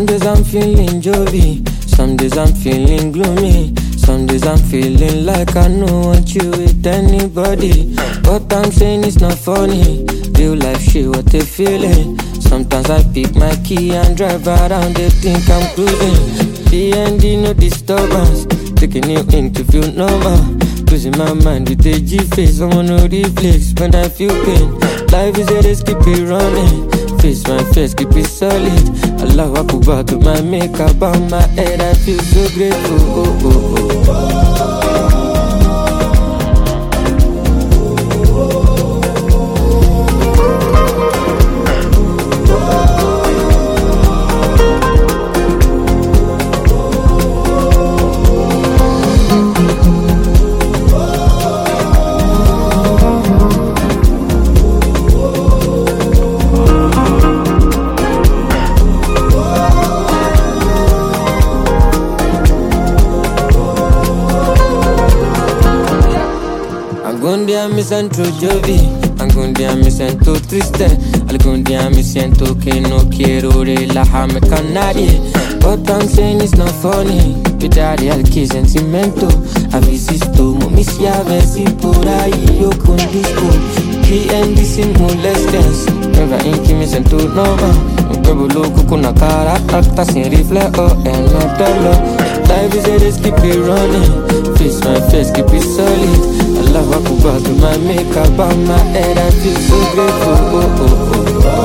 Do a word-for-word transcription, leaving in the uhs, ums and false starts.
days I'm feeling jolly, some days I'm feeling gloomy. Some days I'm feeling like I don't want you with anybody. What I'm saying is not funny. Real life shit, what they feeling. Sometimes I pick my key and drive around, they think I'm cruising. D and D, no disturbance. Taking you in to feel normal. Losing my mind with a G-face, I wanna reflex when I feel pain. Life is a race, keep it running. Face my face, keep it solid. Allah Akbar to my makeup on my head, I feel so grateful. Oh, oh, oh. Algún me siento Jovi, algún día me siento triste, algún día me siento que no quiero relajarme con nadie. What I'm saying is not funny, pidare al que sentimento. A veces tomo mis llaves y por ahí yo conduzco. D and D sin molestias, prueba en que me siento normal. Un huevo loco con una cara alta sin reflejo en el pelo. Life is a race, keep it running. Face my face, keep it solid. Allah Akbar to my makeup on my head, I feel so grateful. Oh, oh, oh.